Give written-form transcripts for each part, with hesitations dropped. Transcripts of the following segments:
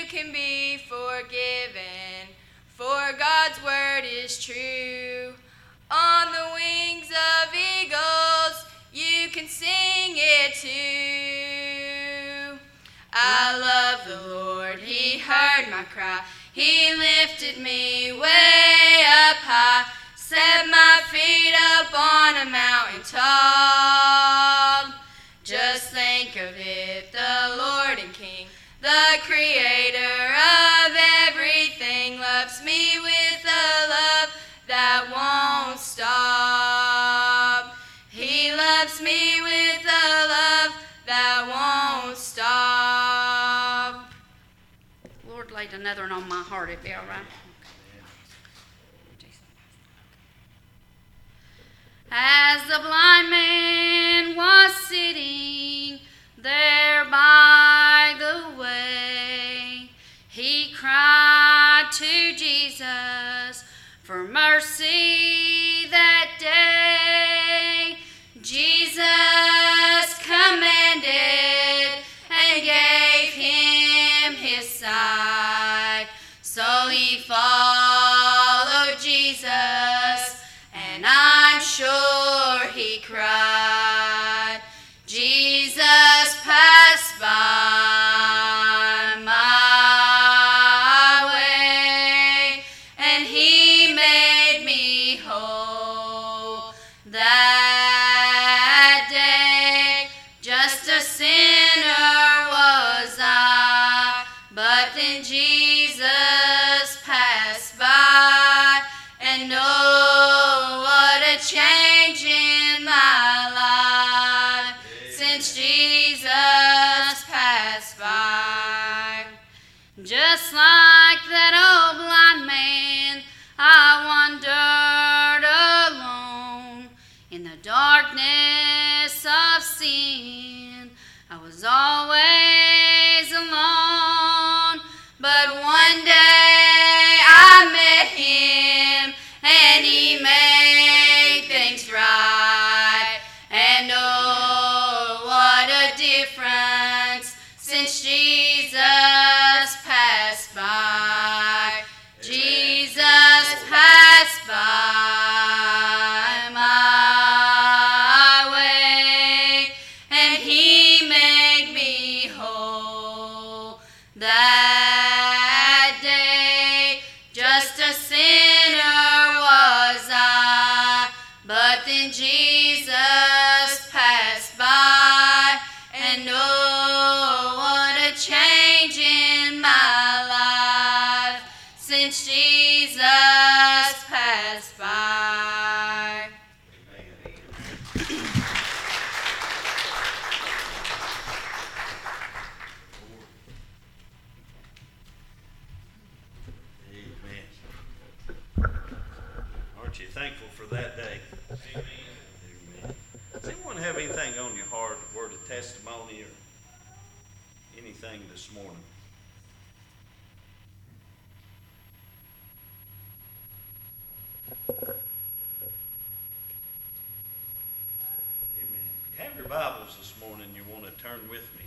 can be forgiven, for God's word is true. On the wings of eagles, you can sing it too. I love the Lord, he heard my cry. He lifted me way up high, set my feet up on a mountain top. Just think of it, the Lord and King, the creator of everything, loves me with a love that won't stop. He loves me with a love that won't stop. Lord laid another one on my heart, it'd be all right. As the blind man was sitting there by the way, he cried to Jesus for mercy that day. Jesus commanded and gave him his sight, so he followed Jesus, and I'm sure he cried. Jesus passed by my way, and he made me whole that day. Just a sinner was I, but then Jesus passed by, and oh, what a change in my life since Jesus passed by. Just like that old blind man, I wandered alone in the darkness of sin. I was always alone, but one day I met him, and he made things right. And oh, what a difference since Jesus passed by. Jesus passed by my way, and he made me whole that day. Just a sinner was I, but then Jesus passed by, and oh, what a change in my life since Jesus passed by. Amen. Aren't you thankful for that day? Amen. Amen. Does anyone have anything on your heart, a word of testimony or anything this morning? Amen. If you have your Bibles this morning, you want to turn with me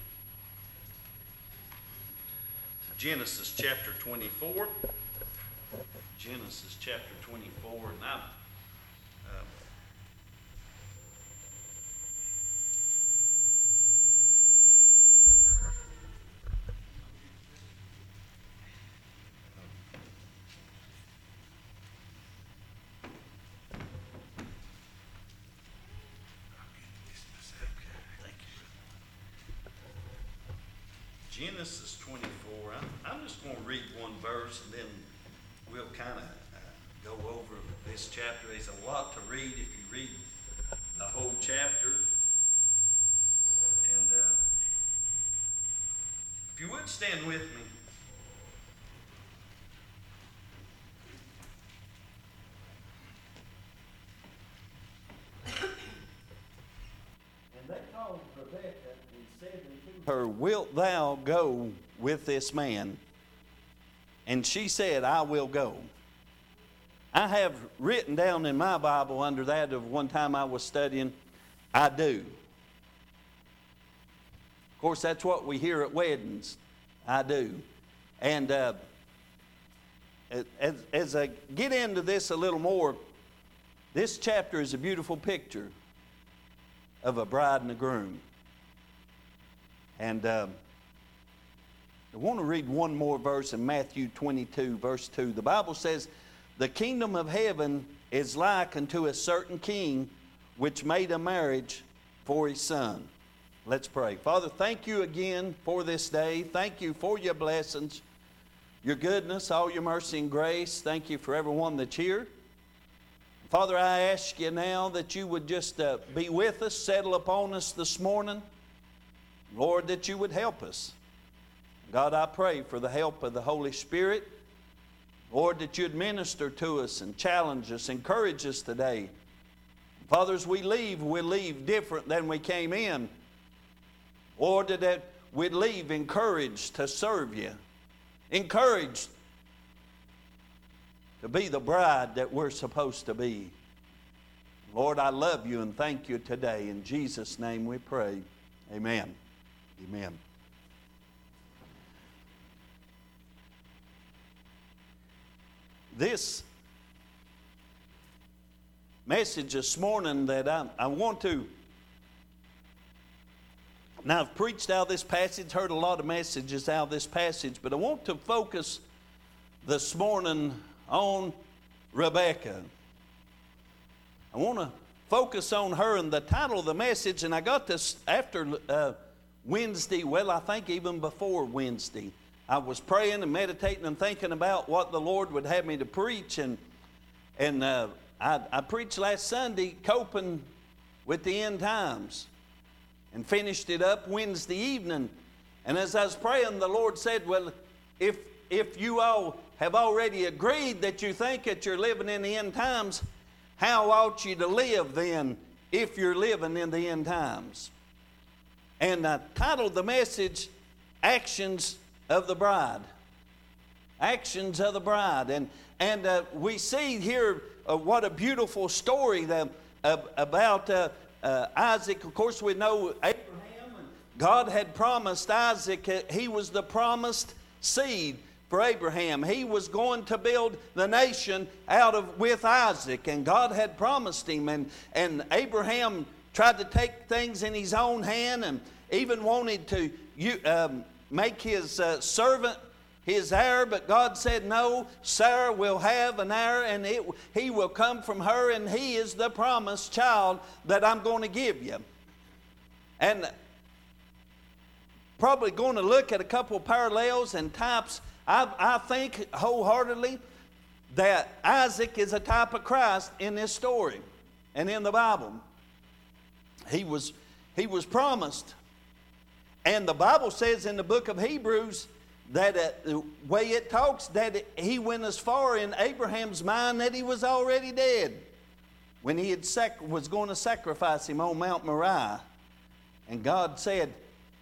to Genesis chapter 24. Genesis chapter 24, and Genesis 24. I'm just going to read one verse, and then we'll kind of go over this chapter. There's a lot to read if you read the whole chapter. And if you would stand with me. And they called Rebekah and said unto her, Wilt thou go with this man? And she said, I will go. I have written down in my Bible under that of one time I was studying, I do. Of course, that's what we hear at weddings. I do. And as I get into this a little more, this chapter is a beautiful picture of a bride and a groom. And I want to read one more verse in Matthew 22, verse 2. The Bible says, "The kingdom of heaven is like unto a certain king which made a marriage for his son." Let's pray. Father, thank you again for this day. Thank you for your blessings, your goodness, all your mercy and grace. Thank you for everyone that's here. Father, I ask you now that you would just be with us, settle upon us this morning. Lord, that you would help us. God, I pray for the help of the Holy Spirit. Lord, that you'd minister to us and challenge us, encourage us today. Father, as we leave, we'll leave different than we came in. Lord, that we'd leave encouraged to serve you, encouraged to be the bride that we're supposed to be. Lord, I love you and thank you today. In Jesus' name we pray. Amen. Amen. This message this morning that I want to, now I've preached out of this passage, heard a lot of messages out of this passage, but I want to focus this morning on Rebekah. I want to focus on her, and the title of the message, and I got this after Wednesday, well, I think even before Wednesday. I was praying and meditating and thinking about what the Lord would have me to preach, and I preached last Sunday, coping with the end times, and finished it up Wednesday evening. And as I was praying, the Lord said, well, if you all have already agreed that you think that you're living in the end times, how ought you to live then if you're living in the end times? And I titled the message, Actions of the Bride. Actions of the Bride. And we see here what a beautiful story about Isaac. Of course, we know Abraham. And God had promised Isaac, he was the promised seed for Abraham. He was going to build the nation with Isaac, and God had promised him. And Abraham tried to take things in his own hand, and even wanted to make his servant his heir, but God said, no, Sarah will have an heir, and he will come from her, and he is the promised child that I'm going to give you. And probably going to look at a couple of parallels and types. I think wholeheartedly that Isaac is a type of Christ in this story and in the Bible. He was promised. And the Bible says in the book of Hebrews that the way it talks, that he went as far in Abraham's mind that he was already dead when he was going to sacrifice him on Mount Moriah. And God said,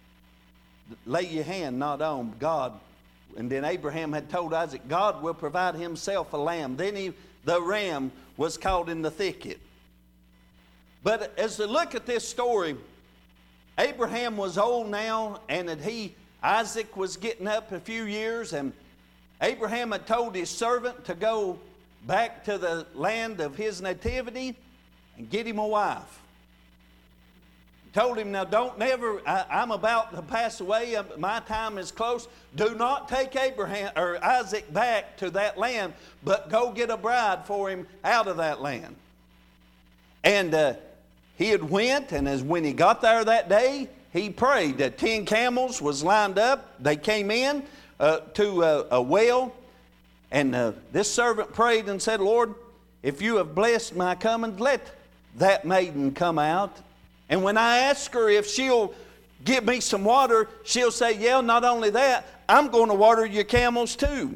lay your hand not on God. And then Abraham had told Isaac, God will provide himself a lamb. Then the ram was caught in the thicket. But as we look at this story, Abraham was old now, and Isaac was getting up a few years, and Abraham had told his servant to go back to the land of his nativity and get him a wife. He told him, now I'm about to pass away, my time is close. Do not take Isaac back to that land, but go get a bride for him out of that land. And he had went, and when he got there that day, he prayed. 10 camels was lined up. They came in to a well, and this servant prayed and said, Lord, if you have blessed my coming, let that maiden come out. And when I ask her if she'll give me some water, she'll say, yeah, not only that, I'm going to water your camels too.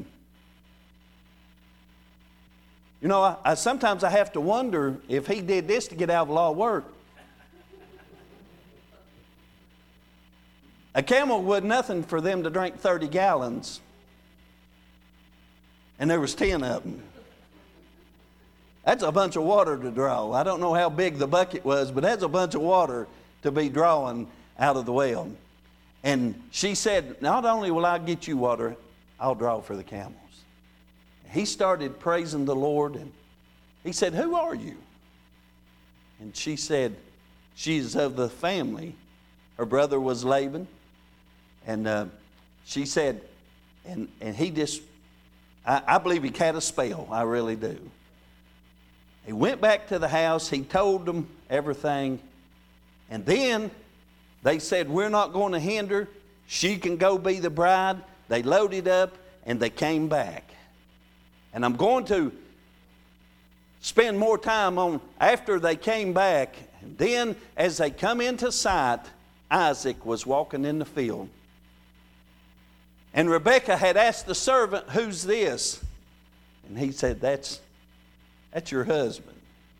You know, sometimes I have to wonder if he did this to get out of a lot of work. A camel was nothing for them to drink 30 gallons. And there was 10 of them. That's a bunch of water to draw. I don't know how big the bucket was, but that's a bunch of water to be drawing out of the well. And she said, not only will I get you water, I'll draw for the camels. He started praising the Lord, and he said, who are you? And she said, she's of the family. Her brother was Laban. And she said, and he just, I believe he had a spell. I really do. He went back to the house. He told them everything. And then they said, we're not going to hinder. She can go be the bride. They loaded up and they came back. And I'm going to spend more time on after they came back. And then as they come into sight, Isaac was walking in the field. And Rebekah had asked the servant, who's this? And he said, that's your husband.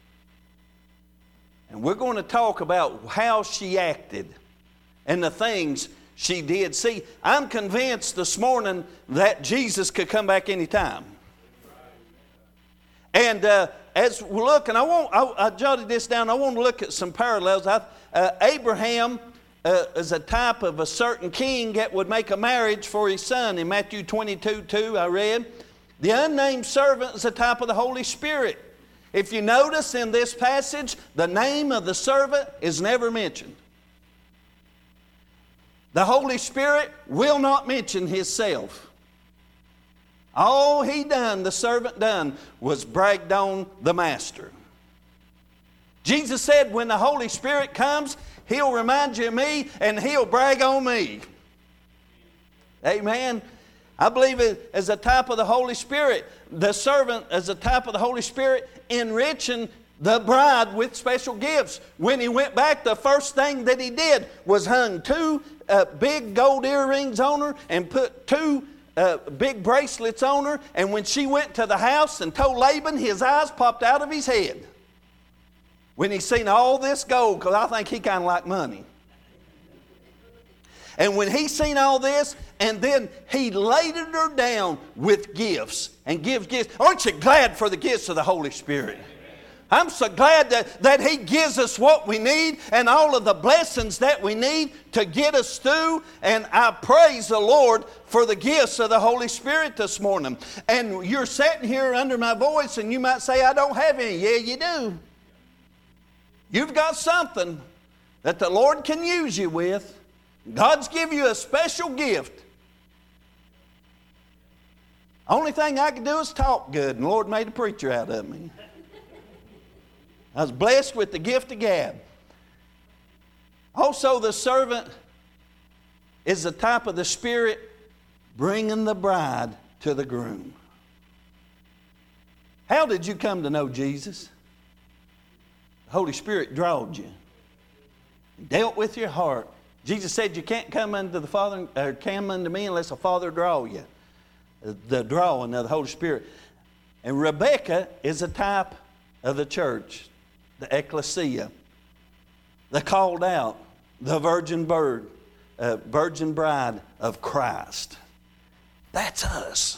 And we're going to talk about how she acted and the things she did. See, I'm convinced this morning that Jesus could come back anytime. And as we look, and I jotted this down, I want to look at some parallels. Abraham is a type of a certain king that would make a marriage for his son. In Matthew 22:2, I read. The unnamed servant is a type of the Holy Spirit. If you notice in this passage, the name of the servant is never mentioned. The Holy Spirit will not mention Himself. All He done, the servant done, was bragged on the Master. Jesus said when the Holy Spirit comes, He'll remind you of me and He'll brag on me. Amen. I believe it as a type of the Holy Spirit. The servant as a type of the Holy Spirit enriching the bride with special gifts. When he went back, the first thing that he did was hung 2 big gold earrings on her and put 2 big bracelets on her. And when she went to the house and told Laban, his eyes popped out of his head. When he seen all this gold, because I think he kind of liked money. And when he seen all this, and then he laded her down with gifts and gives gifts. Aren't you glad for the gifts of the Holy Spirit? I'm so glad that He gives us what we need and all of the blessings that we need to get us through. And I praise the Lord for the gifts of the Holy Spirit this morning. And you're sitting here under my voice and you might say, I don't have any. Yeah, you do. You've got something that the Lord can use you with. God's given you a special gift. Only thing I can do is talk good, and the Lord made a preacher out of me. I was blessed with the gift of gab. Also, the servant is the type of the Spirit bringing the bride to the groom. How did you come to know Jesus? The Holy Spirit drawed you. He dealt with your heart. Jesus said you can't come unto the Father, or come unto me unless the Father draw you. The drawing of the Holy Spirit. And Rebekah is a type of the church, the ecclesia, the called out, the virgin bride of Christ. That's us.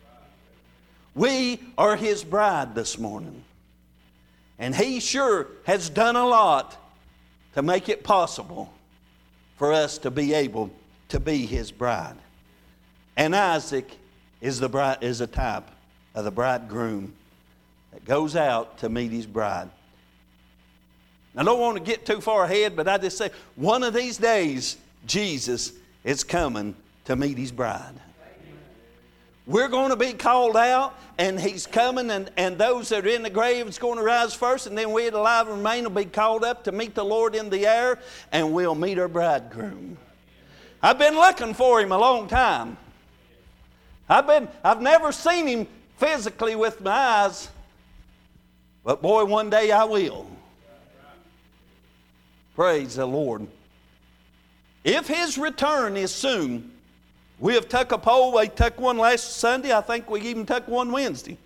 We are His bride this morning. And He sure has done a lot to make it possible for us to be able to be His bride. And Isaac is a type of the bridegroom that goes out to meet his bride. I don't want to get too far ahead, but I just say one of these days Jesus is coming to meet His bride. We're going to be called out, and He's coming, and those that are in the grave is going to rise first, and then we that alive and remain will be called up to meet the Lord in the air, and we'll meet our bridegroom. I've been looking for Him a long time. I've never seen Him physically with my eyes, but boy, one day I will. Praise the Lord. If His return is soon, we have took a poll. We took one last Sunday. I think we even took one Wednesday.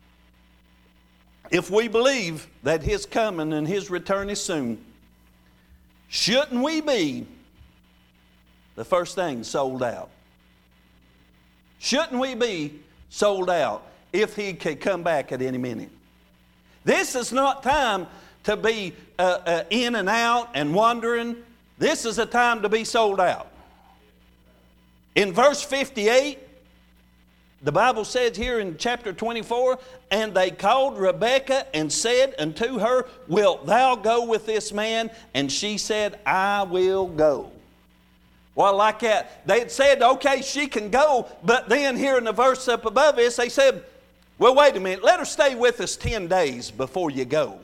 If we believe that His coming and His return is soon, shouldn't we be the first thing sold out? Shouldn't we be sold out if He could come back at any minute? This is not time to be in and out and wandering. This is a time to be sold out. In verse 58, the Bible says here in chapter 24, and they called Rebekah and said unto her, wilt thou go with this man? And she said, I will go. Well, like that, they had said, okay, she can go, but then here in the verse up above this, they said, well, wait a minute, let her stay with us 10 days before you go.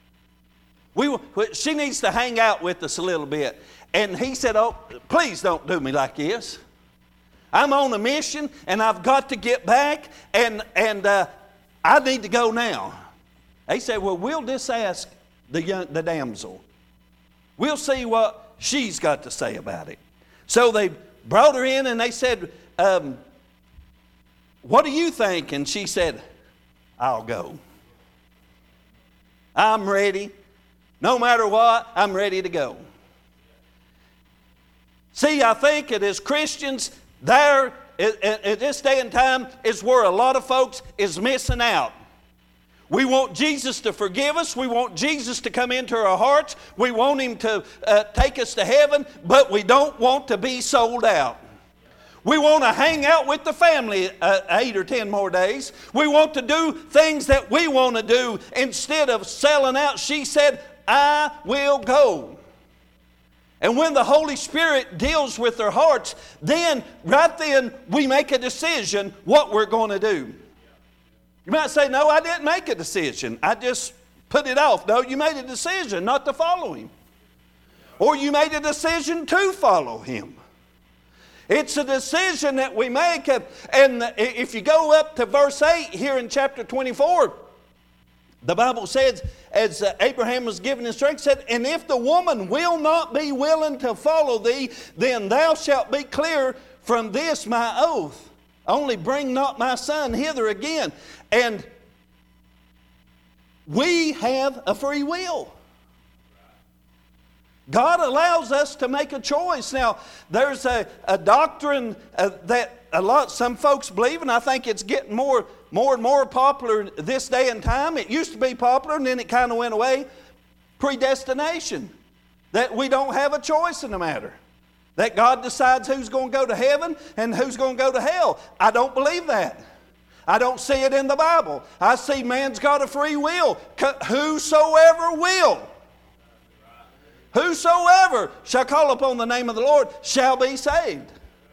She needs to hang out with us a little bit. And he said, oh, please don't do me like this. I'm on a mission, and I've got to get back, and I need to go now. They said, well, we'll just ask the damsel. We'll see what she's got to say about it. So they brought her in, and they said, what do you think? And she said, I'll go. I'm ready. No matter what, I'm ready to go. See, I think that as Christians, there at this day and time is where a lot of folks is missing out. We want Jesus to forgive us. We want Jesus to come into our hearts. We want Him to take us to heaven, but we don't want to be sold out. We want to hang out with the family 8 or 10 more days. We want to do things that we want to do instead of selling out. She said, I will go. And when the Holy Spirit deals with their hearts, then, right then, we make a decision what we're going to do. You might say, no, I didn't make a decision. I just put it off. No, you made a decision not to follow Him. Or you made a decision to follow Him. It's a decision that we make. And if you go up to verse 8 here in chapter 24, the Bible says, as Abraham was given instruction, said, and if the woman will not be willing to follow thee, then thou shalt be clear from this my oath. Only bring not my son hither again. And we have a free will. God allows us to make a choice. Now, there's a doctrine that some folks believe, and I think it's getting more and more popular this day and time. It used to be popular, and then it kind of went away. Predestination. That we don't have a choice in the matter. That God decides who's going to go to heaven and who's going to go to hell. I don't believe that. I don't see it in the Bible. I see man's got a free will. Whosoever will. Whosoever shall call upon the name of the Lord shall be saved.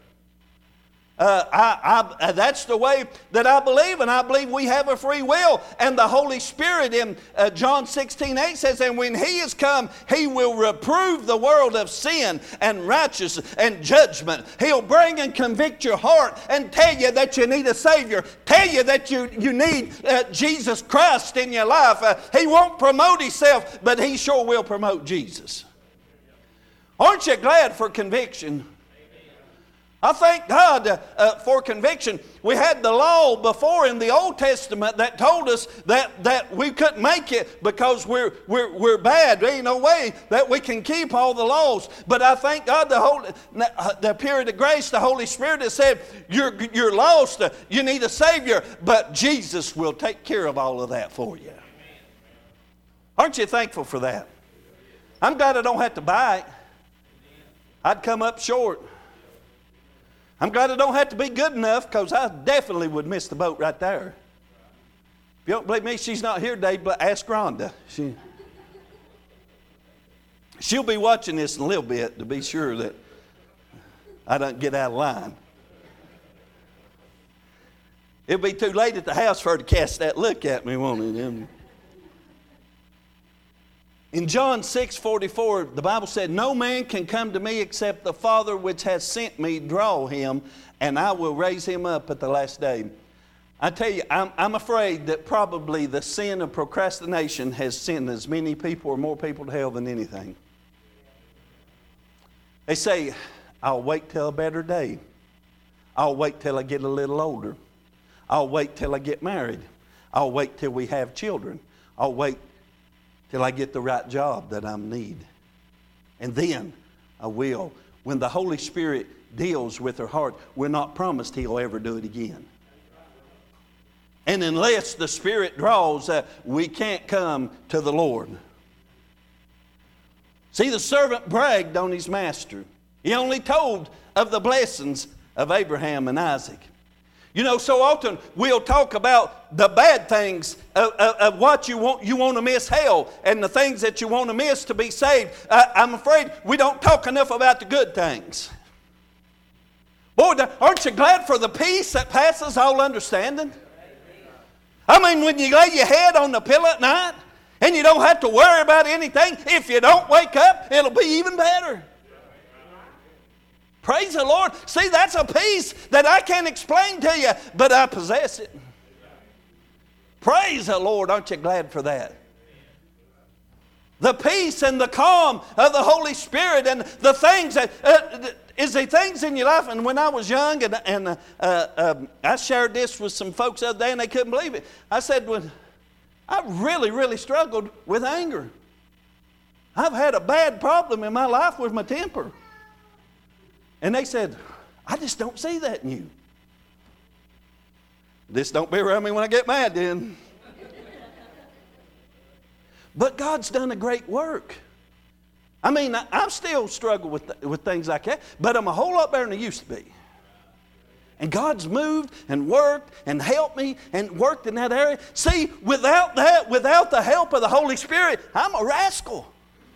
That's the way that I believe, and I believe we have a free will. And the Holy Spirit in John 16:8 says, and when He is come, He will reprove the world of sin and righteousness and judgment. He'll bring and convict your heart and tell you that you need a Savior. Tell you that you need Jesus Christ in your life. He won't promote Himself, but He sure will promote Jesus. Aren't you glad for conviction? I thank God for conviction. We had the law before in the Old Testament that told us that we couldn't make it because we're bad. There ain't no way that we can keep all the laws. But I thank God the period of grace, the Holy Spirit has said, you're lost, you need a Savior, but Jesus will take care of all of that for you. Aren't you thankful for that? I'm glad I don't have to buy it. I'd come up short. I'm glad I don't have to be good enough, because I definitely would miss the boat right there. If you don't believe me, she's not here today, but ask Rhonda. She'll be watching this in a little bit to be sure that I don't get out of line. It'll be too late at the house for her to cast that look at me, won't it? In John 6:44, the Bible said, no man can come to me except the Father which has sent me draw him, and I will raise him up at the last day. I tell you, I'm afraid that probably the sin of procrastination has sent as many people or more people to hell than anything. They say, I'll wait till a better day. I'll wait till I get a little older. I'll wait till I get married. I'll wait till we have children. I'll wait till I get the right job that I need. And then I will. When the Holy Spirit deals with her heart, we're not promised He'll ever do it again. And unless the Spirit draws, we can't come to the Lord. See, the servant bragged on his master. He only told of the blessings of Abraham and Isaac. You know, so often we'll talk about the bad things of what you want to miss hell and the things that you want to miss to be saved. I'm afraid we don't talk enough about the good things. Boy, aren't you glad for the peace that passes all understanding? I mean, when you lay your head on the pillow at night and you don't have to worry about anything, if you don't wake up, it'll be even better. Praise the Lord. See, that's a peace that I can't explain to you, but I possess it. Praise the Lord. Aren't you glad for that? The peace and the calm of the Holy Spirit and the things that... is there things in your life? And when I was young, and I shared this with some folks the other day, and they couldn't believe it. I said, well, I really, really struggled with anger. I've had a bad problem in my life with my temper. And they said, I just don't see that in you. Just don't be around me when I get mad then. But God's done a great work. I mean, I still struggle with things like that, but I'm a whole lot better than I used to be. And God's moved and worked and helped me and worked in that area. See, without that, without the help of the Holy Spirit, I'm a rascal.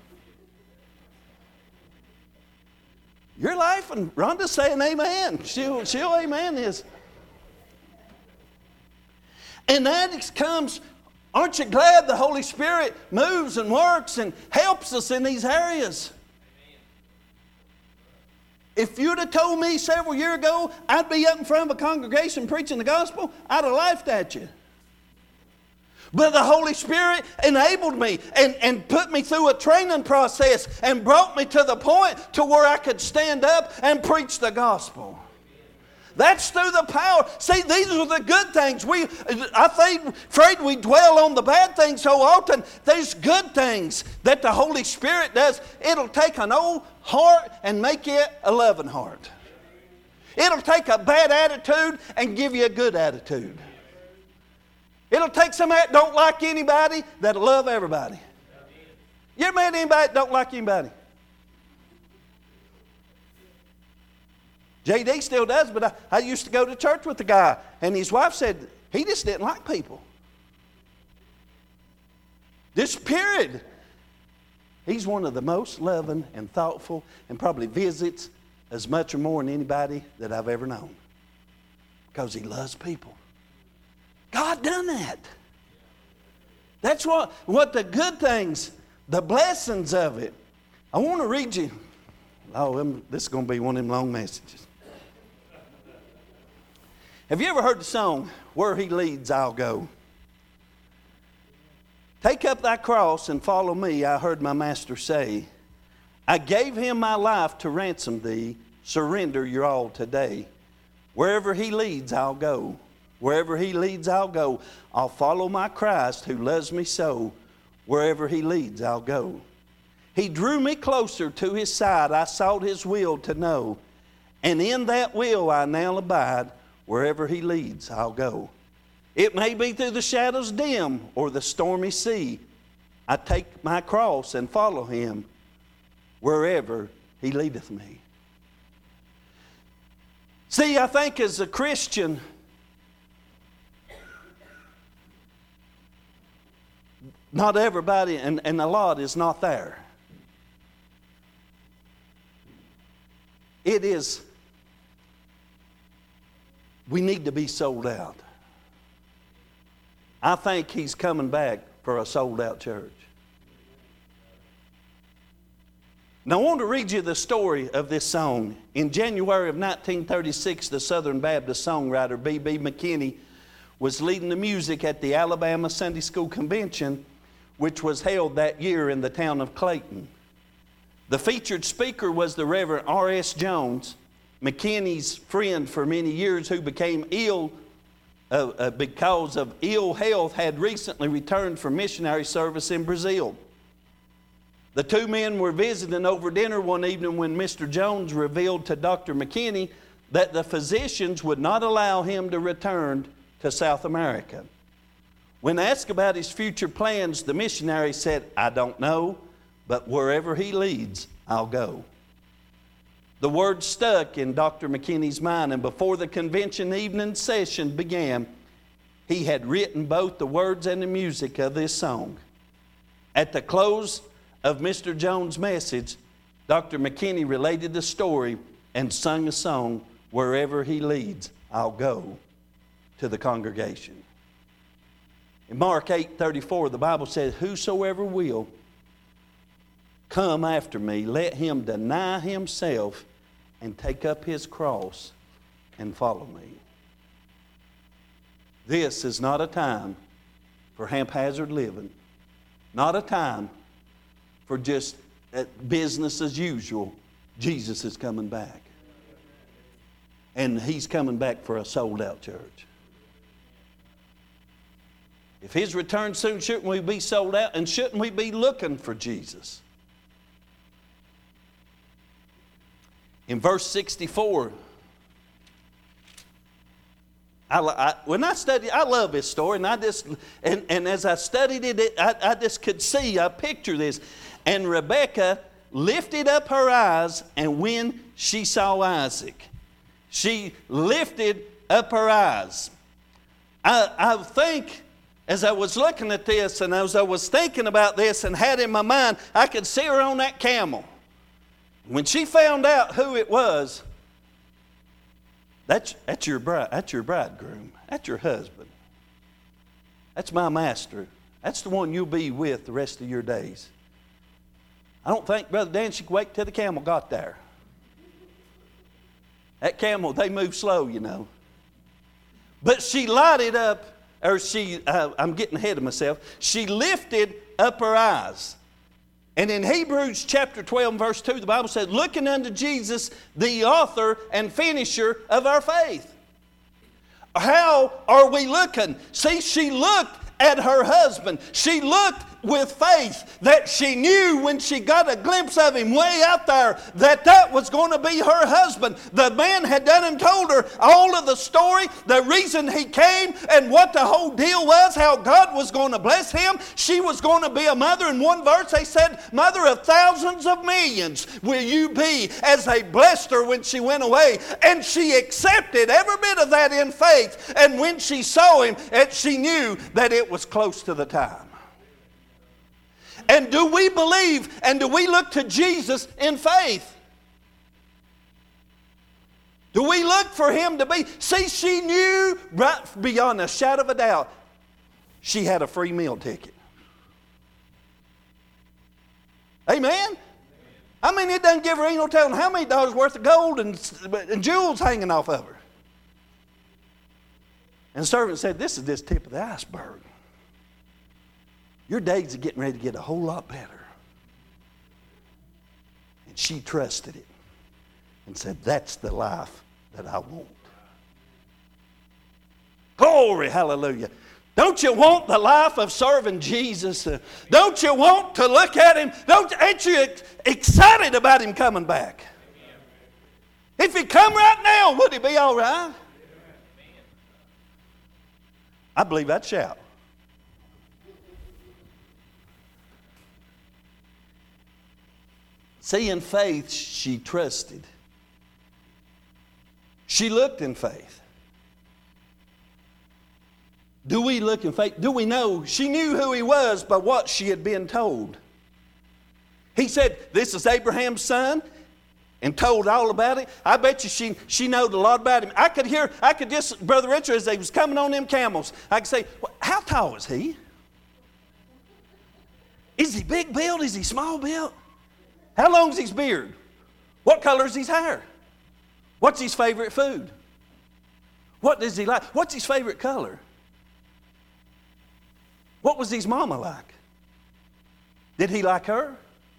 Your life, and Rhonda's saying amen. She'll amen this. And that comes, aren't you glad the Holy Spirit moves and works and helps us in these areas? If you'd have told me several years ago I'd be up in front of a congregation preaching the gospel, I'd have laughed at you. But the Holy Spirit enabled me and put me through a training process and brought me to the point to where I could stand up and preach the gospel. That's through the power. See, these are the good things. Afraid we dwell on the bad things so often. There's good things that the Holy Spirit does. It'll take an old heart and make it a loving heart. It'll take a bad attitude and give you a good attitude. It'll take somebody that don't like anybody that'll love everybody. You ever met anybody that don't like anybody? JD still does, but I used to go to church with the guy, and his wife said he just didn't like people. This period. He's one of the most loving and thoughtful and probably visits as much or more than anybody that I've ever known. Because he loves people. God done that. That's what the good things, the blessings of it. I want to read you. This is going to be one of them long messages. Have you ever heard the song, Where He Leads, I'll Go? Take up thy cross and follow me, I heard my master say. I gave him my life to ransom thee. Surrender your all today. Wherever he leads, I'll go. Wherever he leads, I'll go. I'll follow my Christ who loves me so. Wherever he leads, I'll go. He drew me closer to his side. I sought his will to know. And in that will I now abide. Wherever he leads, I'll go. It may be through the shadows dim or the stormy sea. I take my cross and follow him wherever he leadeth me. See, I think as a Christian, not everybody, and a lot is not there. It is, we need to be sold out. I think he's coming back for a sold out church. Now I want to read you the story of this song. In January of 1936, the Southern Baptist songwriter B.B. McKinney was leading the music at the Alabama Sunday School Convention, which was held that year in the town of Clayton. The featured speaker was the Reverend R.S. Jones, McKinney's friend for many years, who became ill because of ill health, had recently returned from missionary service in Brazil. The two men were visiting over dinner one evening when Mr. Jones revealed to Dr. McKinney that the physicians would not allow him to return to South America. When asked about his future plans, the missionary said, "I don't know, but wherever he leads, I'll go." The word stuck in Dr. McKinney's mind, and before the convention evening session began, he had written both the words and the music of this song. At the close of Mr. Jones' message, Dr. McKinney related the story and sung a song, "Wherever He Leads, I'll Go," to the congregation. In Mark 8:34, the Bible says, "Whosoever will come after me, let him deny himself and take up his cross and follow me." This is not a time for haphazard living, not a time for just business as usual. Jesus is coming back. And He's coming back for a sold-out church. If His return soon, shouldn't we be sold out? And shouldn't we be looking for Jesus? In verse 64, when I studied, I love this story, and as I studied it, I just could see, I picture this. And Rebekah lifted up her eyes, and when she saw Isaac, she lifted up her eyes. I think, as I was looking at this, and as I was thinking about this and had in my mind, I could see her on that camel. When she found out who it was, that's your bride, that's your bridegroom, that's your husband, that's my master, that's the one you'll be with the rest of your days. I don't think Brother Dan should wait till the camel got there. That camel, they move slow, you know. But she lighted up, I'm getting ahead of myself. She lifted up her eyes. And in Hebrews chapter 12 and verse 2, the Bible says, "Looking unto Jesus, the author and finisher of our faith." How are we looking? See, she looked at her husband. She looked with faith that she knew when she got a glimpse of him way out there that was going to be her husband. The man had done and told her all of the story, the reason he came, and what the whole deal was, how God was going to bless him. She was going to be a mother. In one verse they said, "Mother of thousands of millions will you be," as they blessed her when she went away. And she accepted every bit of that in faith. And when she saw him, she knew that it was close to the time. And do we believe and do we look to Jesus in faith? Do we look for Him to be? See, she knew right beyond a shadow of a doubt she had a free meal ticket. Amen? I mean, it doesn't give her no telling how many dollars worth of gold and jewels hanging off of her. And the servant said, "This is just tip of the iceberg. Your days are getting ready to get a whole lot better." And she trusted it and said, "That's the life that I want." Glory, hallelujah. Don't you want the life of serving Jesus? Don't you want to look at Him? Ain't you excited about Him coming back? If He come right now, would He be all right? I believe I'd shout. See, in faith, she trusted. She looked in faith. Do we look in faith? Do we know? She knew who He was by what she had been told. He said, "This is Abraham's son," and told all about it. I bet you she knowed a lot about him. I could just, Brother Richard, as he was coming on them camels, I could say, "Well, how tall is he? Is he big built? Is he small built? How long's his beard? What color is his hair? What's his favorite food? What does he like? What's his favorite color? What was his mama like? Did he like her?"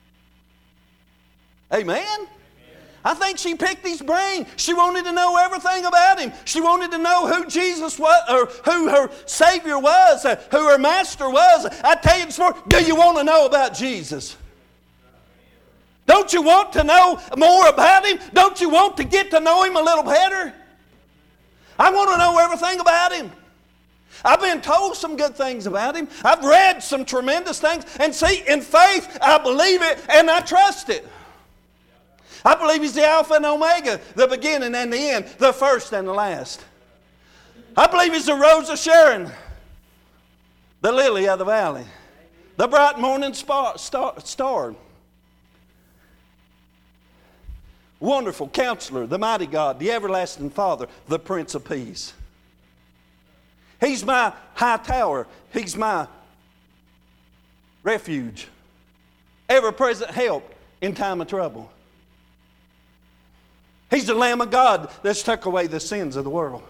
Amen? I think she picked his brain. She wanted to know everything about him. She wanted to know who Jesus was, or who her Savior was, who her Master was. I tell you this morning, do you want to know about Jesus? Don't you want to know more about Him? Don't you want to get to know Him a little better? I want to know everything about Him. I've been told some good things about Him. I've read some tremendous things. And see, in faith, I believe it and I trust it. I believe He's the Alpha and Omega, the beginning and the end, the first and the last. I believe He's the Rose of Sharon, the lily of the valley, the bright morning star. Wonderful Counselor, the mighty God, the everlasting Father, the Prince of Peace. He's my high tower. He's my refuge. Ever-present help in time of trouble. He's the Lamb of God that's took away the sins of the world.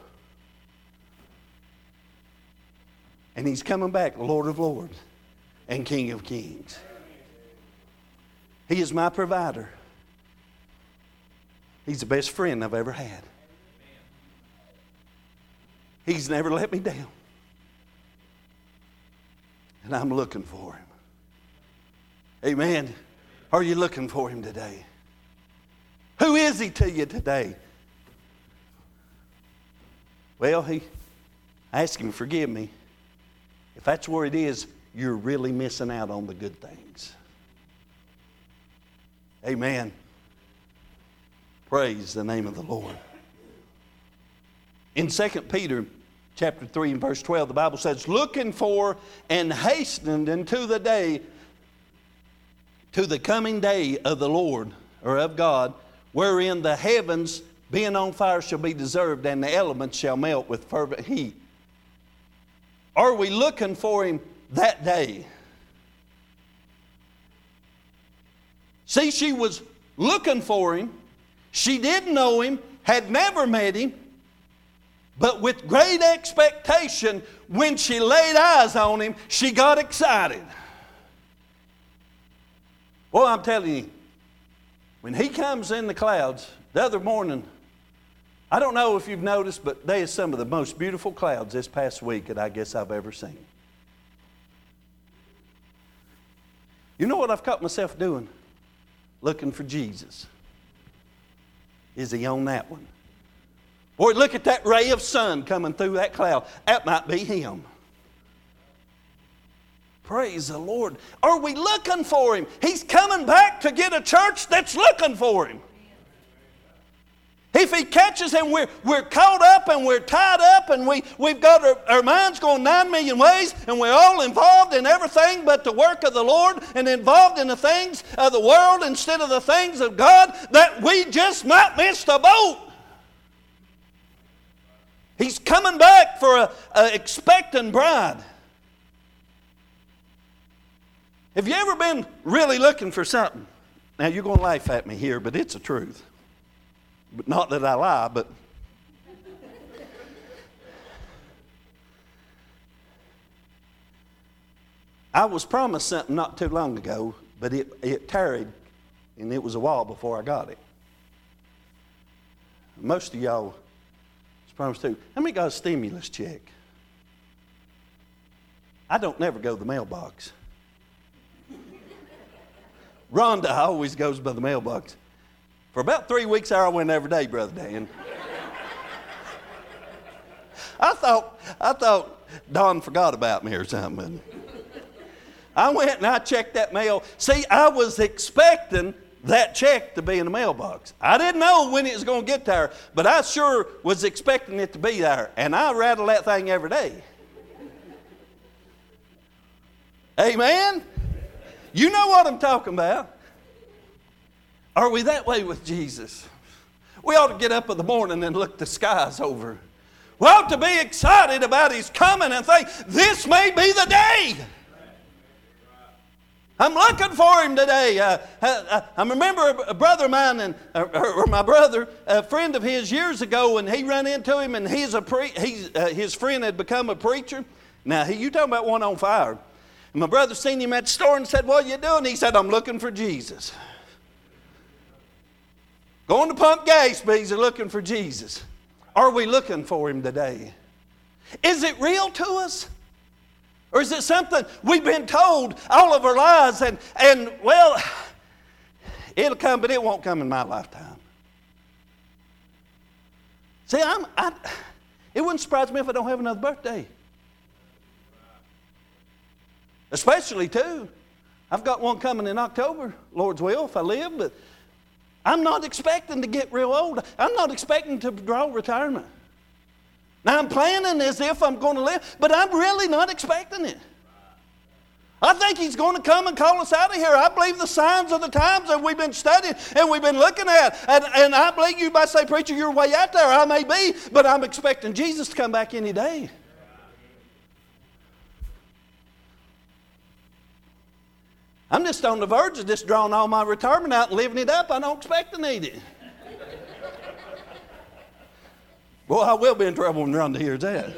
And He's coming back, Lord of Lords and King of Kings. He is my provider. He's the best friend I've ever had. He's never let me down. And I'm looking for Him. Amen. Are you looking for Him today? Who is He to you today? Well, I asked Him to forgive me. If that's where it is, you're really missing out on the good things. Amen. Praise the name of the Lord. In 2 Peter chapter 3 and verse 12, the Bible says, looking for and hastening unto the day, to the coming day of the Lord, or of God, wherein the heavens being on fire shall be dissolved, and the elements shall melt with fervent heat. Are we looking for Him that day? See, she was looking for Him. She didn't know Him, had never met Him, but with great expectation, when she laid eyes on Him, she got excited. Well, I'm telling you, when He comes in the clouds, the other morning, I don't know if you've noticed, but they are some of the most beautiful clouds this past week that I guess I've ever seen. You know what I've caught myself doing? Looking for Jesus. Is He on that one? Boy, look at that ray of sun coming through that cloud. That might be Him. Praise the Lord. Are we looking for Him? He's coming back to get a church that's looking for Him. If He catches and we're caught up and we're tied up and we've got our minds going 9 million ways and we're all involved in everything but the work of the Lord and involved in the things of the world instead of the things of God, that we just might miss the boat. He's coming back for an expectant bride. Have you ever been really looking for something? Now, you're going to laugh at me here, but it's the truth. But not that I lie, but I was promised something not too long ago, but it tarried, and it was a while before I got it. Most of y'all was promised too. How many got a stimulus check? I don't never go to the mailbox. Rhonda always goes by the mailbox. For about 3 weeks there, I went every day, Brother Dan. I thought Don forgot about me or something. I went and I checked that mail. See, I was expecting that check to be in the mailbox. I didn't know when it was going to get there, but I sure was expecting it to be there. And I rattle that thing every day. Amen? You know what I'm talking about. Are we that way with Jesus? We ought to get up in the morning and look the skies over. We ought to be excited about His coming and think, this may be the day. I'm looking for Him today. I remember a brother of mine, or my brother, a friend of his years ago, and he ran into him, and his friend had become a preacher. Now, you talking about one on fire. And my brother seen him at the store and said, what are you doing? He said, I'm looking for Jesus. Going to pump gas, but he's looking for Jesus. Are we looking for Him today? Is it real to us? Or is it something we've been told all of our lives and well, it'll come, but it won't come in my lifetime. See, it wouldn't surprise me if I don't have another birthday. Especially, too, I've got one coming in October, Lord's will, if I live, but I'm not expecting to get real old. I'm not expecting to draw retirement. Now, I'm planning as if I'm going to live, but I'm really not expecting it. I think He's going to come and call us out of here. I believe the signs of the times that we've been studying and we've been looking at. And I believe you might say, preacher, you're way out there. I may be, but I'm expecting Jesus to come back any day. I'm just on the verge of just drawing all my retirement out and living it up. I don't expect to need it. Boy, I will be in trouble when Rhonda hears that.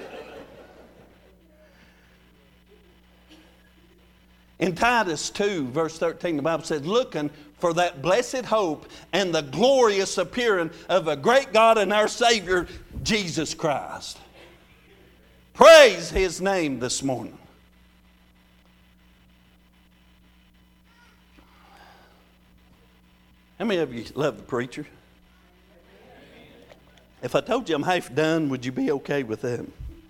In Titus 2, verse 13, the Bible says, looking for that blessed hope and the glorious appearing of a great God and our Savior, Jesus Christ. Praise His name this morning. How many of you love the preacher? If I told you I'm half done, would you be okay with that?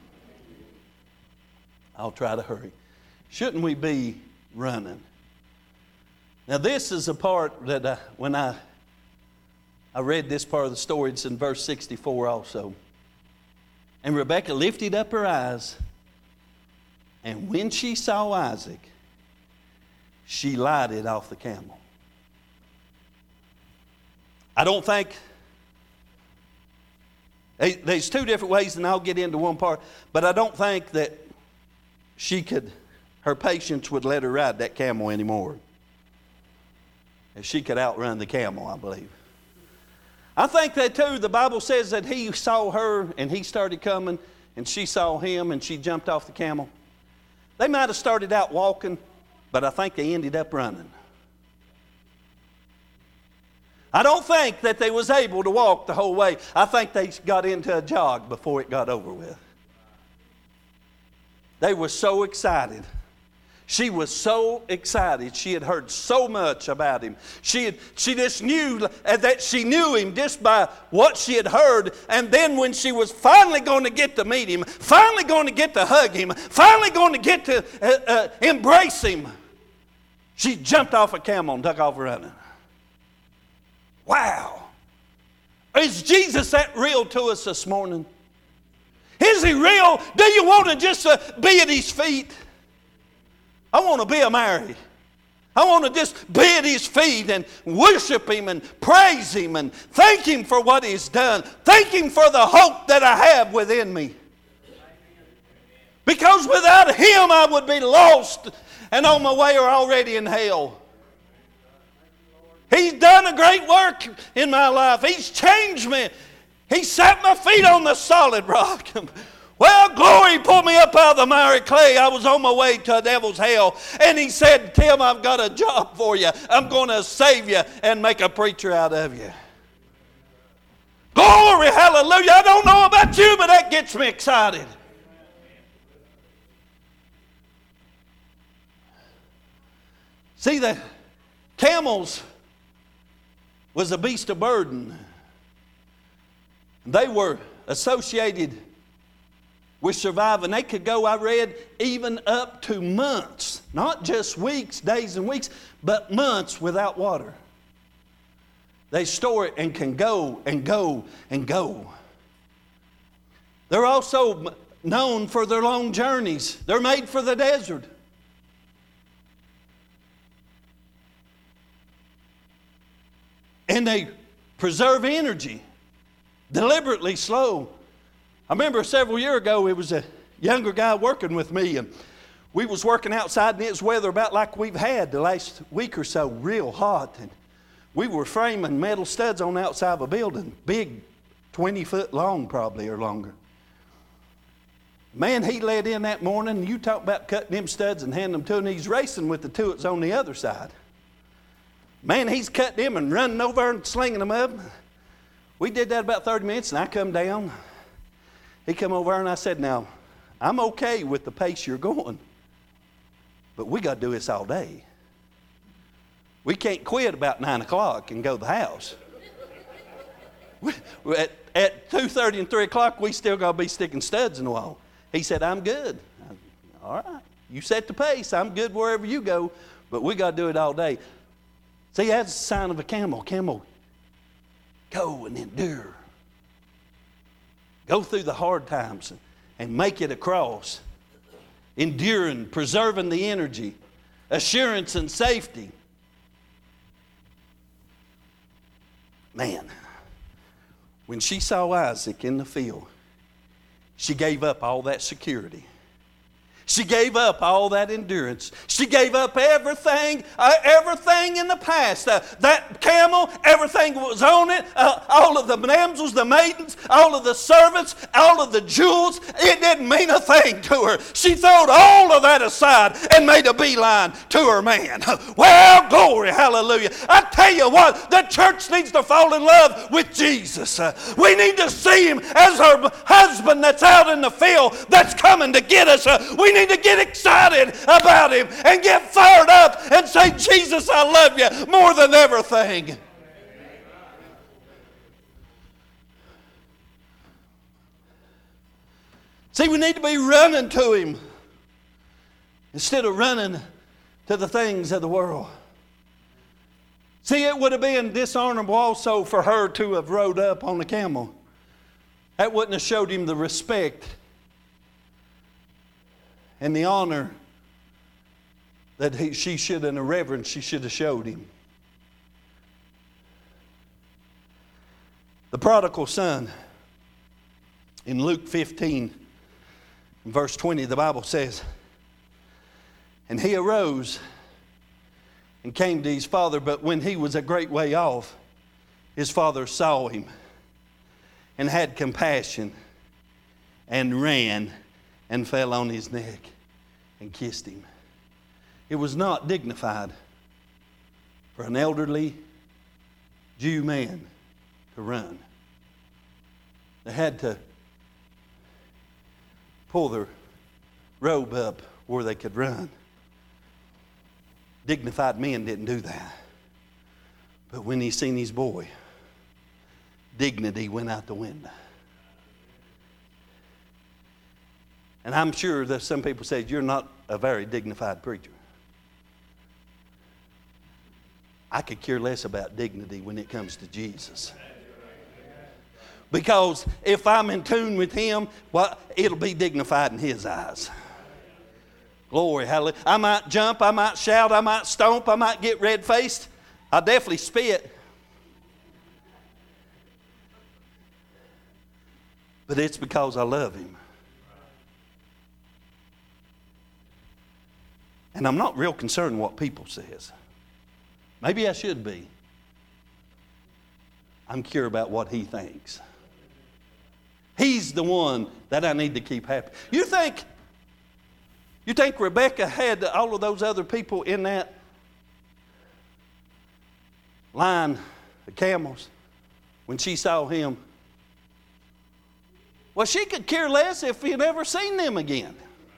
I'll try to hurry. Shouldn't we be running? Now this is a part that when I read this part of the story, it's in verse 64 also. And Rebekah lifted up her eyes, and when she saw Isaac, she lighted off the camel. I don't think, there's two different ways, and I'll get into one part, but I don't think that her patience would let her ride that camel anymore. And she could outrun the camel, I believe. I think that too, the Bible says that he saw her and he started coming, and she saw him and she jumped off the camel. They might have started out walking, but I think they ended up running. I don't think that they was able to walk the whole way. I think they got into a jog before it got over with. They were so excited. She was so excited. She had heard so much about him. She just knew that she knew him just by what she had heard. And then when she was finally going to get to meet him, finally going to get to hug him, finally going to get to embrace him, she jumped off a camel and took off running. Wow. Is Jesus that real to us this morning? Is He real? Do you want to just be at His feet? I want to be a Mary. I want to just be at His feet and worship Him and praise Him and thank Him for what He's done. Thank Him for the hope that I have within me. Because without Him I would be lost and on my way or already in hell. He's done a great work in my life. He's changed me. He set my feet on the solid rock. Well, glory pulled me up out of the miry clay. I was on my way to a devil's hell. And He said, Tim, I've got a job for you. I'm going to save you and make a preacher out of you. Glory, hallelujah. I don't know about you, but that gets me excited. See, the camels was a beast of burden. They were associated with surviving. They could go, I read, even up to months. Not just weeks, days and weeks, but months without water. They store it and can go and go and go. They're also known for their long journeys. They're made for the desert. And they preserve energy, deliberately slow. I remember several years ago, it was a younger guy working with me, and we was working outside, and it was weather about like we've had the last week or so, real hot. And we were framing metal studs on the outside of a building, big, 20 foot long probably or longer. Man, he led in that morning, and you talk about cutting them studs and handing them to him, he's racing with the two that's on the other side. Man, he's cut them and running over and slinging them up. We did that about 30 minutes, and I come down. He come over and I said, now, I'm okay with the pace you're going, but we got to do this all day. We can't quit about 9 o'clock and go to the house. At 2:30 and 3 o'clock, we still got to be sticking studs in the wall. He said, I'm good. All right, you set the pace. I'm good wherever you go, but we got to do it all day. See, that's the sign of a camel. Camel, go and endure. Go through the hard times and make it across. Enduring, preserving the energy, assurance and safety. Man, when she saw Isaac in the field, she gave up all that security. She gave up all that endurance. She gave up everything in the past. That camel, everything was on it, all of the damsels, the maidens, all of the servants, all of the jewels. It didn't mean a thing to her. She threw all of that aside and made a beeline to her man. Well, glory, hallelujah. I tell you what, the church needs to fall in love with Jesus. We need to see Him as her husband that's out in the field that's coming to get us. We need to get excited about Him and get fired up and say, Jesus, I love you more than everything. See, we need to be running to Him instead of running to the things of the world. See, it would have been dishonorable also for her to have rode up on the camel. That wouldn't have showed him the respect and the honor that she should, and the reverence she should have showed him. The prodigal son, in Luke 15, in verse 20, the Bible says, and he arose and came to his father, but when he was a great way off, his father saw him and had compassion and ran and fell on his neck and kissed him. It was not dignified for an elderly Jew man to run. They had to pull their robe up where they could run. Dignified men didn't do that. But when he seen his boy, dignity went out the window. And I'm sure that some people said, you're not a very dignified preacher. I could care less about dignity when it comes to Jesus. Because if I'm in tune with Him, well, it'll be dignified in His eyes. Glory, hallelujah. I might jump, I might shout, I might stomp, I might get red-faced. I'll definitely spit. But it's because I love Him. And I'm not real concerned what people says. Maybe I should be. I'm curious about what He thinks. He's the one that I need to keep happy. You think Rebecca had all of those other people in that line of camels when she saw him? Well, she could care less if he had ever seen them again.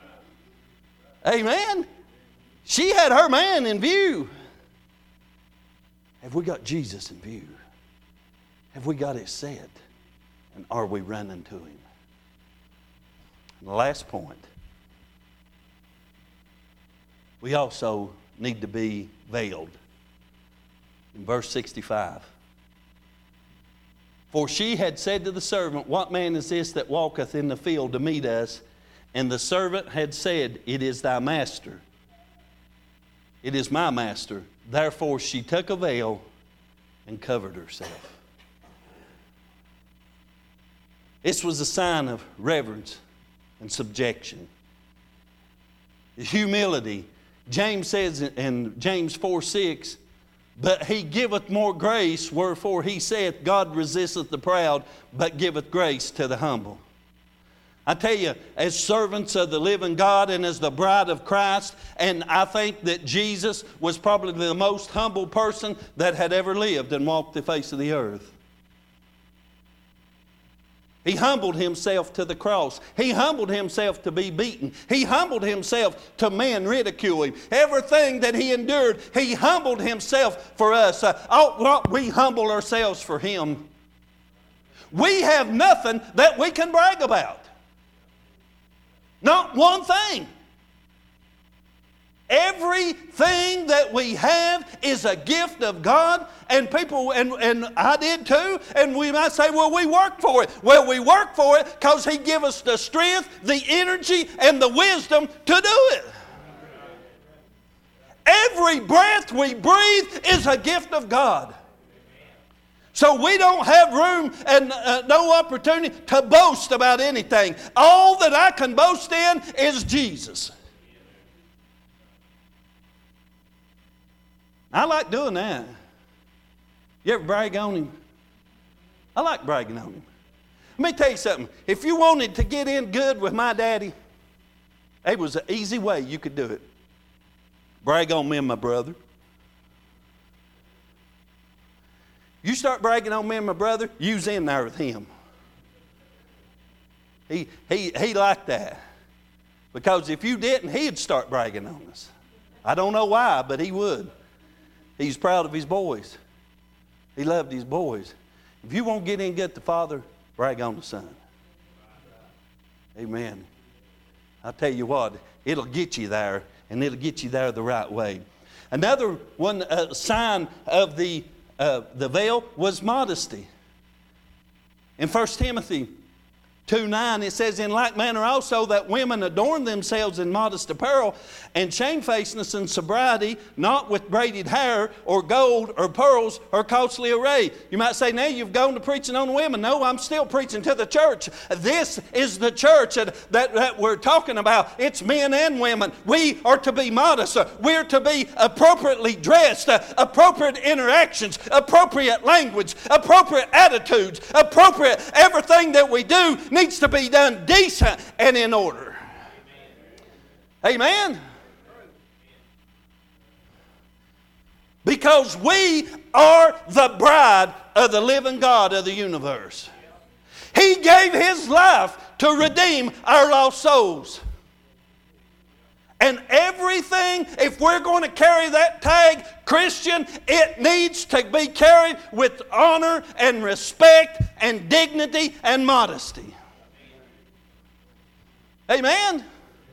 Amen? She had her man in view. Have we got Jesus in view? Have we got it set? And are we running to Him? And the last point, we also need to be veiled. In verse 65. For she had said to the servant, what man is this that walketh in the field to meet us? And the servant had said, it is thy master. It is my master. Therefore she took a veil and covered herself. This was a sign of reverence and subjection. Humility. James says in James 4:6, but He giveth more grace, wherefore He saith, God resisteth the proud, but giveth grace to the humble. I tell you, as servants of the living God and as the bride of Christ, and I think that Jesus was probably the most humble person that had ever lived and walked the face of the earth. He humbled Himself to the cross. He humbled Himself to be beaten. He humbled Himself to man ridicule Him. Everything that He endured, He humbled Himself for us. Ought not we humble ourselves for Him? We have nothing that we can brag about. Not one thing. Everything that we have is a gift of God, and people, and I did too, and we might say, well, we work for it. Well, we work for it because He give us the strength, the energy, and the wisdom to do it. Every breath we breathe is a gift of God. So we don't have room and no opportunity to boast about anything. All that I can boast in is Jesus. I like doing that. You ever brag on Him? I like bragging on Him. Let me tell you something. If you wanted to get in good with my daddy, it was an easy way you could do it. Brag on me and my brother. You start bragging on me and my brother, you's in there with him. He liked that. Because if you didn't, he'd start bragging on us. I don't know why, but he would. He's proud of his boys. He loved his boys. If you won't get in good with the Father, brag on the Son. Amen. I'll tell you what, it'll get you there, and it'll get you there the right way. Another one sign of the veil was modesty. In 1 Timothy 2:9 it says, in like manner also that women adorn themselves in modest apparel and shamefacedness and sobriety, not with braided hair or gold or pearls or costly array. You might say, now you've gone to preaching on women. No, I'm still preaching to the church. This is the church that we're talking about. It's men and women. We are to be modest. We're to be appropriately dressed, appropriate interactions, appropriate language, appropriate attitudes, appropriate everything that we do needs to be done decent and in order. Amen? Because we are the bride of the living God of the universe. He gave His life to redeem our lost souls. And everything, if we're going to carry that tag, Christian, it needs to be carried with honor and respect and dignity and modesty. Amen?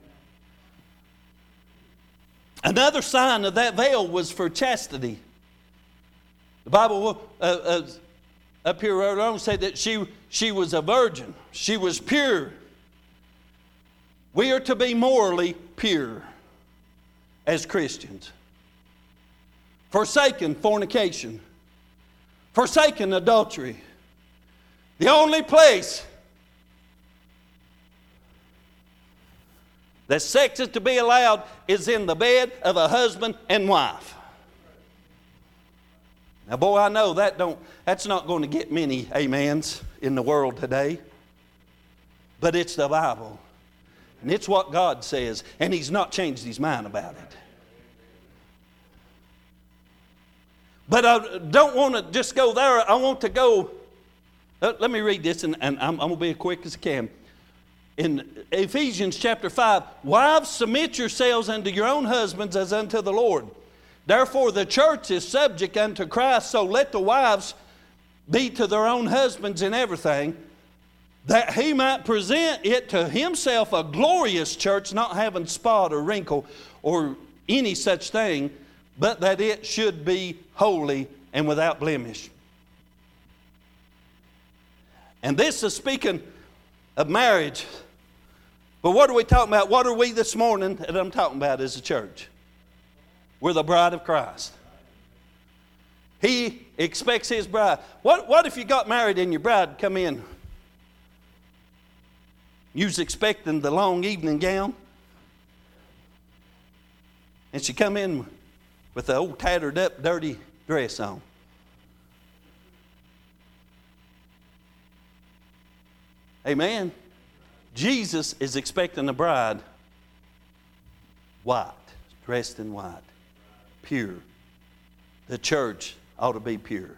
Another sign of that veil was for chastity. The Bible up here earlier on said that she was a virgin. She was pure. We are to be morally pure as Christians. Forsaken fornication. Forsaken adultery. The only place that sex is to be allowed is in the bed of a husband and wife. Now, boy, I know that's not going to get many amens in the world today. But it's the Bible. And it's what God says. And He's not changed His mind about it. But I don't want to just go there. I want to go. Let me read this, and I'm going to be as quick as I can. In Ephesians chapter 5, wives, submit yourselves unto your own husbands as unto the Lord. Therefore the church is subject unto Christ, so let the wives be to their own husbands in everything, that He might present it to Himself a glorious church, not having spot or wrinkle or any such thing, but that it should be holy and without blemish. And this is speaking of marriage. But what are we talking about? What are we this morning that I'm talking about as a church? We're the bride of Christ. He expects His bride. What if you got married and your bride come in? You was expecting the long evening gown. And she come in with the old tattered up dirty dress on. Amen. Jesus is expecting the bride white, dressed in white, pure. The church ought to be pure.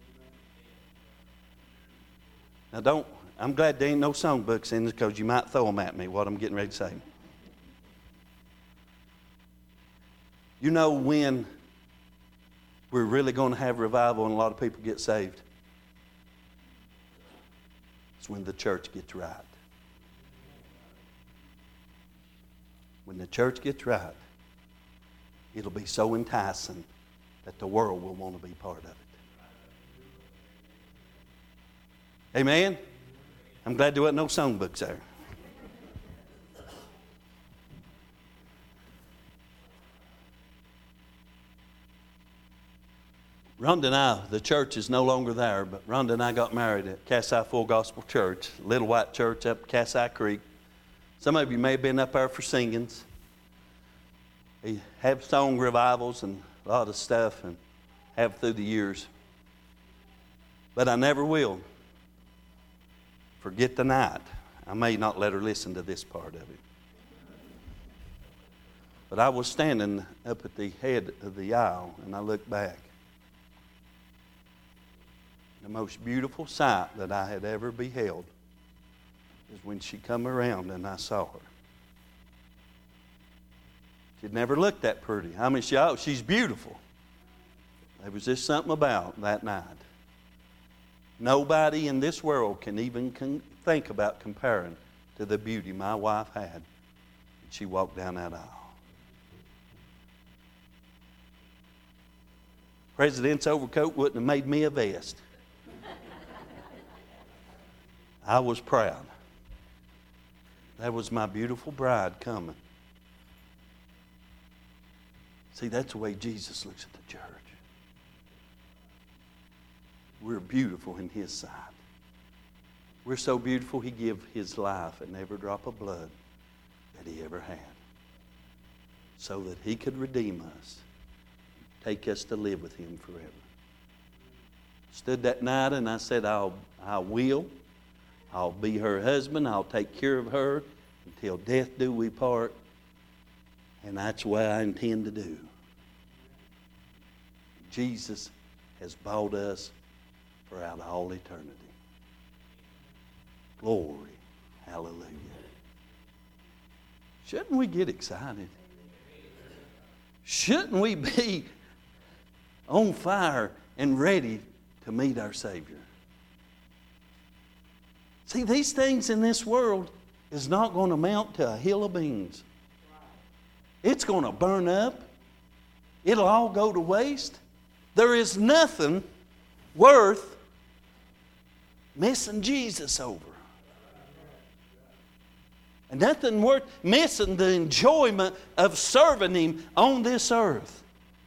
Now I'm glad there ain't no songbooks in this, because you might throw them at me, what I'm getting ready to say. You know when we're really going to have revival and a lot of people get saved? It's when the church gets right. When the church gets right. it'll be so enticing that the world will want to be part of it. Amen? I'm glad there wasn't no songbooks there. Rhonda and I, the church is no longer there, but Rhonda and I got married at Cassi Full Gospel Church, Little White Church up Cassi Creek. Some of you may have been up there for singings. We have song revivals and a lot of stuff, and have through the years. But I never will forget the night. I may not let her listen to this part of it. But I was standing up at the head of the aisle, and I looked back. The most beautiful sight that I had ever beheld is when she come around and I saw her. She'd never looked that pretty. I mean, she's beautiful. There was just something about that night. Nobody in this world can even think about comparing to the beauty my wife had when she walked down that aisle. President's overcoat wouldn't have made me a vest. I was proud. That was my beautiful bride coming. See, that's the way Jesus looks at the church. We're beautiful in His sight. We're so beautiful He gave His life and every drop of blood that He ever had, so that He could redeem us, take us to live with Him forever. Stood that night and I said, I will. I'll be her husband. I'll take care of her until death do we part. And that's what I intend to do. Jesus has bought us for out all eternity. Glory. Hallelujah. Shouldn't we get excited? Shouldn't we be on fire and ready to meet our Savior? See, these things in this world is not going to amount to a hill of beans. It's going to burn up. It'll all go to waste. There is nothing worth missing Jesus over. And nothing worth missing the enjoyment of serving Him on this earth.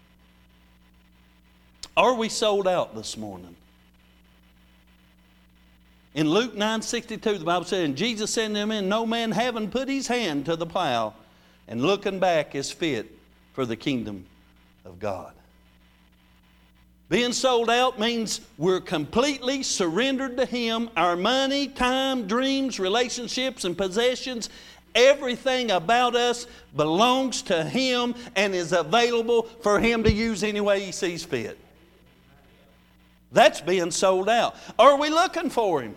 Are we sold out this morning? In Luke 9:62, the Bible said, and Jesus said to them, no man having put his hand to the plow and looking back is fit for the kingdom of God. Being sold out means we're completely surrendered to Him. Our money, time, dreams, relationships, and possessions, everything about us belongs to Him and is available for Him to use any way He sees fit. That's being sold out. Are we looking for Him?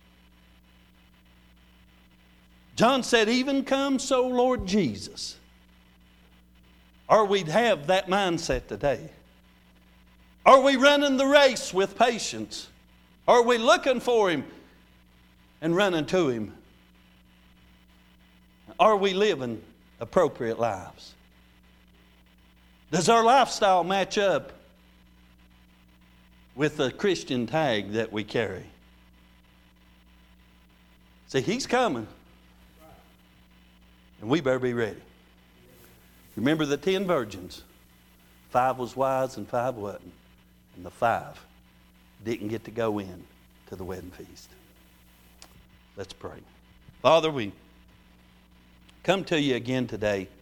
John said, even come so, Lord Jesus. Or we'd have that mindset today. Are we running the race with patience? Are we looking for Him and running to Him? Are we living appropriate lives? Does our lifestyle match up with the Christian tag that we carry? See, He's coming. And we better be ready. Remember the 10 virgins. 5 was wise and 5 wasn't. And the 5 didn't get to go in to the wedding feast. Let's pray. Father, we come to You again today.